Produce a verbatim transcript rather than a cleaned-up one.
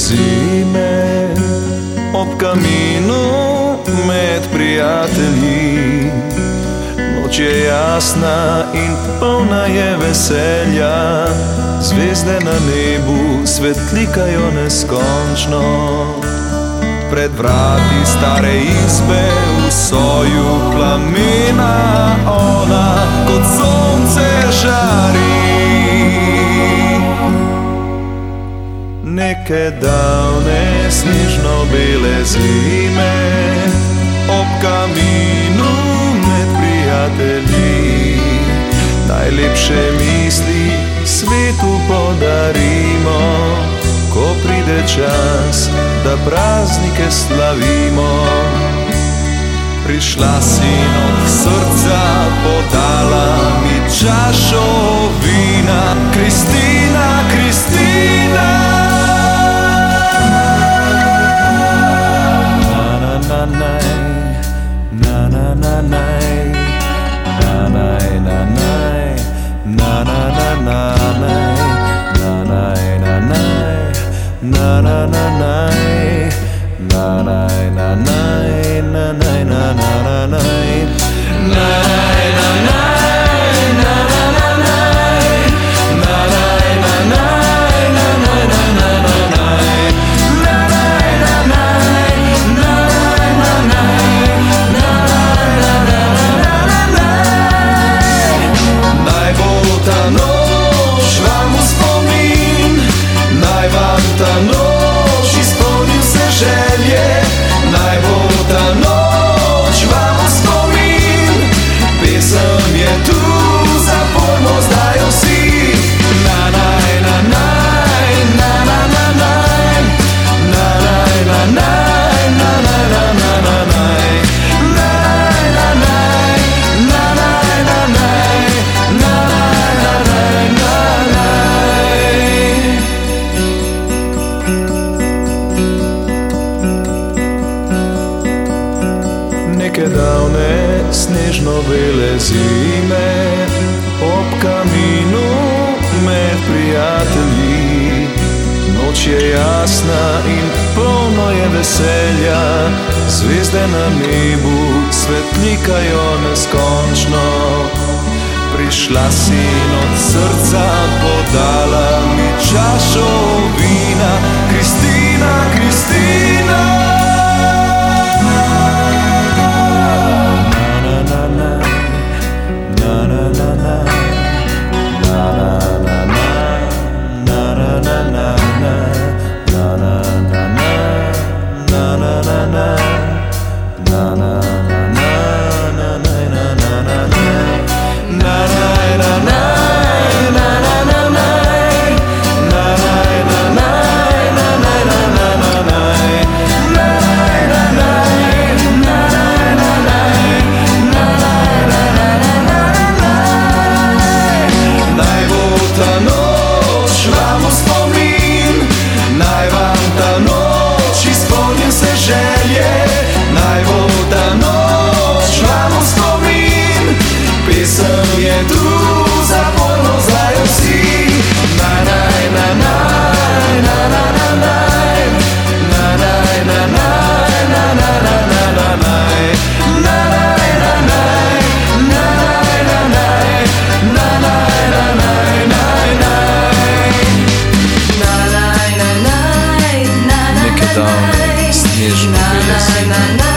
zime ob kaminu med prijatelji. Noč je jasna in polna je veselja, zvezde na nebu svetlikajo neskončno. Pred vrati stare izbe v soju plamena ona kot sonce žari. Neke davne snežno-bele zime ob kaminu med prijatelji. Najlepše misli svetu podarimo, ko pride čas, da praznike slavimo. Prišla si od srca, podala mi čašo vina. Kristina, Kristina. Na na na na, na na na na, na na na na na, na na na. Ta noč izpolnim se želje, naj bo ta noč vam v spomin. Pesem je tu, zapojmo zdaj vsi. Na naj, na naj, na na na naj, na naj, na naj, na na na na na naj, na naj, na naj, na naj, na naj, na naj, na naj, na naj. Neke davne snežno-bele zime ob kaminu med prijatelji. Noč je jasna in polno je veselja, zvezde na nebu svetlikajo neskončno. Prišla si od srca, podala mi čašo vina. Kristina, Kristina. Pesem je tu, zapojmo zdaj vsi. Na naj, na naj, na na na naj, na naj, na naj, na na na na na naj, na naj, na naj, na naj, na naj, na naj, na naj, naj, naj. Na naj, na naj, na naj, neke davne snežno-bele zime.